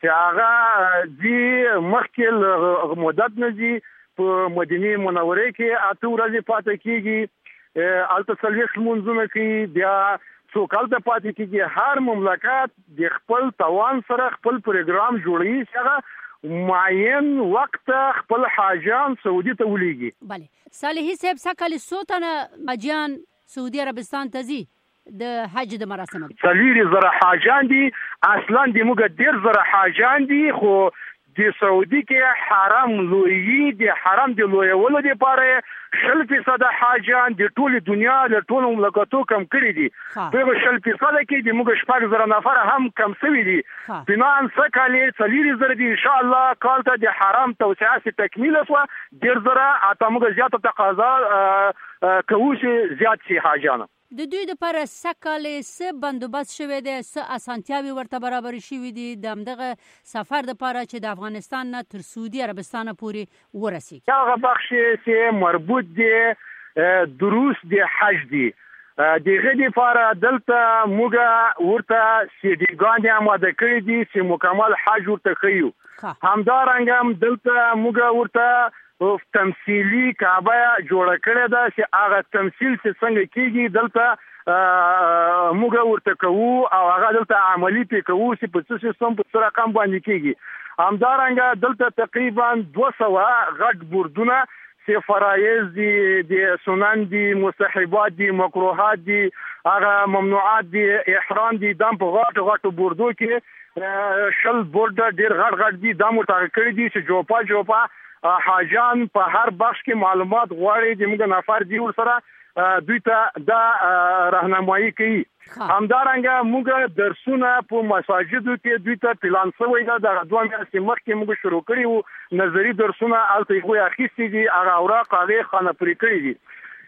چې هغه دی مخکې مدت نه دی په مدینه منوره کې اته ورځې پاتې کیږي الته څلوېښت لمونځونه کوي بیا څو کال ته پاتې کیږي هر مملکت د خپل توان سره خپل پروګرام جوړوي چې هغه معین وخت خپل حاجان سعودي ته ولېږي. بله صالحي صاحب سکل سوتنه حاجیان سعودي عربستان ته ځي د حج د مراسم څلور زره حاجان دي اصلا د موږ ډیر زره حاجان دي خو د سعودي کې حرم لوی د حرم د لویولو لپاره 100% حاجان د ټول دنیا د ټول مملکتو کم کړی دي په 100% کې د موږ شپږ زره نفر هم کم شوي دي بنان سکالي څلور زره دي ان شاء الله کال ته د حرم توسعه تکمیل شو ډیر زره اته موږ زیاته تقاضا کوي زیات شي حاجان د دوی لپاره سکالي څه بندوبست شوی دی څه اسانتیاوي ورته برابر شوي دي د دغه سفر لپاره چې د افغانستان نه تر سعودي عربستان پورې ورسیږي هغه بخش چې مربوط دی دروس د حج دی دغه لپاره دلته موږ ورته سیډیګان آماده کړی دي چې مکمل حج ورته خيو همدارنګه دلته موږ ورته تمثيلي کعبه جوړه کړې ده چې هغه تمثيل چې څنګه کیږي دلته موږ ورته کوو او هغه دلته عملی پې کوو چې په څه سیستم په څه رقم باندې کیږي همدارنګه دلته تقریبا 200 غټ بوردونه چې فرایض دي د سنن دي مستحبات دي مکروهات دي هغه ممنوعات دي احرام دي دم په غټو بوردو کې شل بورد ډیر غټ دي دمو ټاکل کړی دي چې جوپا حاجان په هر بخش کې معلومات غواړي چې موږ نفر دی ور سره دوی ته دا راهنمایي کوي همدارنګه موږ درسونه په مساجدو کې دوی ته پلان شوی دا د 2 میاشتې مخکې موږ شروع کړی وو نظری درسونه الته یو اخیستي دي هغه اوراق هغه خانه پرې کړی دي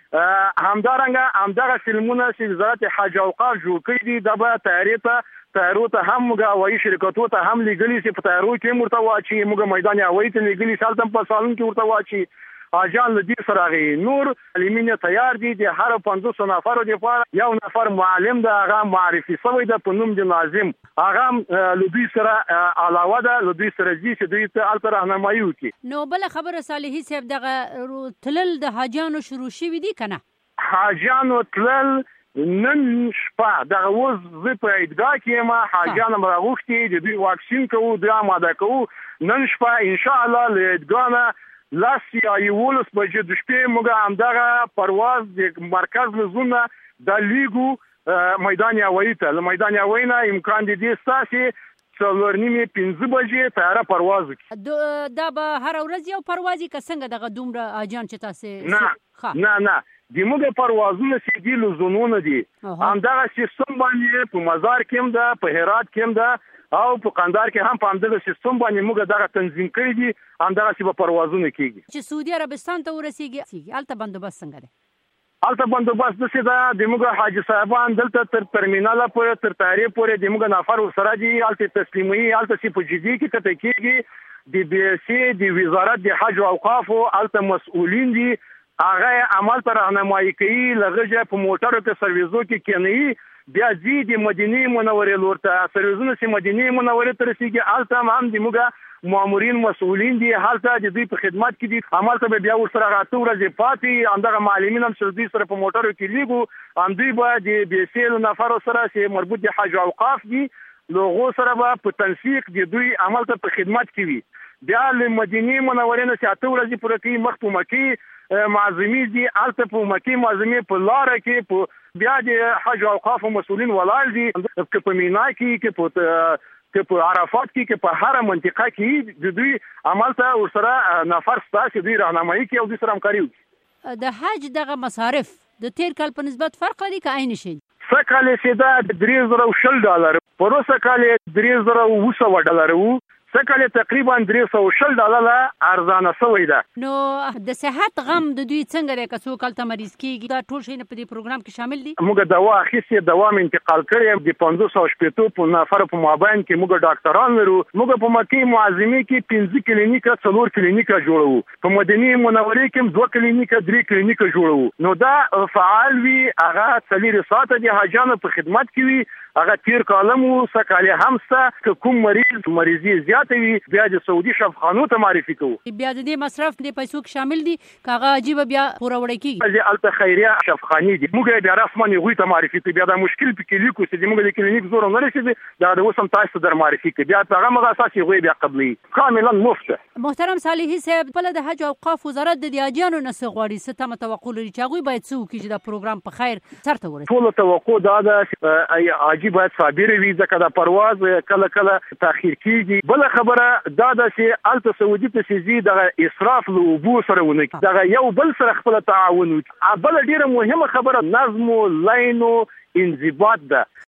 همدغه فلمونه چې وزارت حج او اوقاف جوړ کړی دي د به تیارو ته هم موږ هوایي شرکتو ته هم لګلی چې په تیارو کې مرته واچي موږ میدان هوایي ته لګلی سالتم په سالون کې ورته واچي اجان لدی سره نور علمینه تیار دي د هر 500 نفرو لپاره یو نفر معلم د هغه معرفي شوی د پنوم د ناظم هغه لدی سره علاوه د لدی سره چې دوی ته الته راهنمایي وکړي. نو بل خبره صالحي صاحب دغه تلل د حاجانو شروع شوی دي کنه حاجانو تلل نن شپه دغه وز زه په ادعا کې ما حاجان مراغوختي د دوی واکسین کوو د آماده کوو نن شپه ان شاء الله لادګانه لاس یا یولس بجې د شپې موږ همدغه پرواز د مرکز لزونه د لیګو میدان هوایي ته میدان هوایي نه امکان دي ستاسي څلور نیمه 15 بجې تیاره پرواز وکړي دا به هر ورځ یو پروازي که څنګه دغه دومره اجان چې تاسو نه د موږ پروازونه چې دي لزونونه دي همدغه سیستم باندې په مزار کې ده په هرات کې ده او په قندار کې هم په همدغه سیستم باندې موږ دغه تنظیم کړی دي همدغه چې په پروازونه کېږي چې سعودي عربستان ته ورسیږي الته بندوبست څنګه ده الته بندوبست دسه دا د موږ حاجی صاحبان دلته تر ترمینال پورې تر تاریخ پورې د موږ نفر سره دي الته تسلیمي الته چې په جدي کې کته کېږي د بي سي د وزارت د حج او اوقاف الته مسؤلین دي هغه عمل تر راهنمایي کوي لږه په موټرو کې سرویسو کې کېنی بیا زی د مدینه منورې لورته سرویسونه چې مدینه منورې تر رسیدي الته هم د موږ مامورین مسؤلین دي حالته د دوی په خدمت کې دي عمل ته بیا ورسره راته ورځې پاتې همدغه معلمین هم چې دوی سره په موټرو کې لیګو هم دوی به د بیسیل نفر سره چې مربوط د حج او اوقاف دي لوغو سره به په تنسیق د دوی عمل ته په خدمت کې وي بیا له مدینه منورې نه چې اته ورځې پوره کې مخ په مکه معظمي دي الته په مکه معظمي په لار کې په بیا د حج او اوقاف مسؤلین ولال دي په مینا کې په عرفات کې په هر منطقه کې د دوی عمل ته ورسره نفر ستاسو دوی راهنمایي کوي او دوی سره همکاري کوي د حج دغه مصارف د تیر کال په نسبت فرق لري که عین شي سکه چې دا $310 پروسه کال $300 وو سکه تقریبا $310 ارزانه شوی ده نو د صحت غم د دوی څنګه لري که څوک الته مریض کیږي دا ټول شي په دې پروګرام کې شامل دي موږ دوا اخیستې دوا انتقال کړې د 500 په نفر په مابین کې موږ ډاکټران لرو موږ په مکه معظمي کې 15 کلینیکه 4 کلینیکه جوړو په مدینه منورې کې 2 کلینیکه 3 کلینیکه جوړو نو دا فعال وي هغه 3 ساعت د حاجانو په خدمت کې وي هغه تیر کالم او سکاله همسه کوم مریضي زیات وي بیا د سعودي شفاخانو ته معرفي کوو. بیا د مصرف د پیسو شامل دي کاغه عجیب بیا پوروړی کیږي. الته خیریه شفاخاني دي موږ بیا رسمي غوي ته معرفي کوي. بیا د مشکل په کلیکو چې موږ د کلینیک زور نه رسیدي دا د وسم تاسو در معرفي کوي. بیا هغه مغه اساسي غوي بیا قبلي کاملا مفت. محترم صالحي صاحب په د حج او اوقاف وزارت د دیاجانو نس غوړي ستمه توقع لري چې غوي باید څو کې د پروګرام په خیر سرته ورسي. ټول توقع دا ده عجیب باید صابر وي ځکه د پرواز کله تاخير کیږي. بل خبره دا ده چې الته سعودي ته سيزي د اسراف له ابو سره ونه دا یو بل سره خپل تعاون. بل ډیره مهمه خبره نظم او لاین او انضباط ده.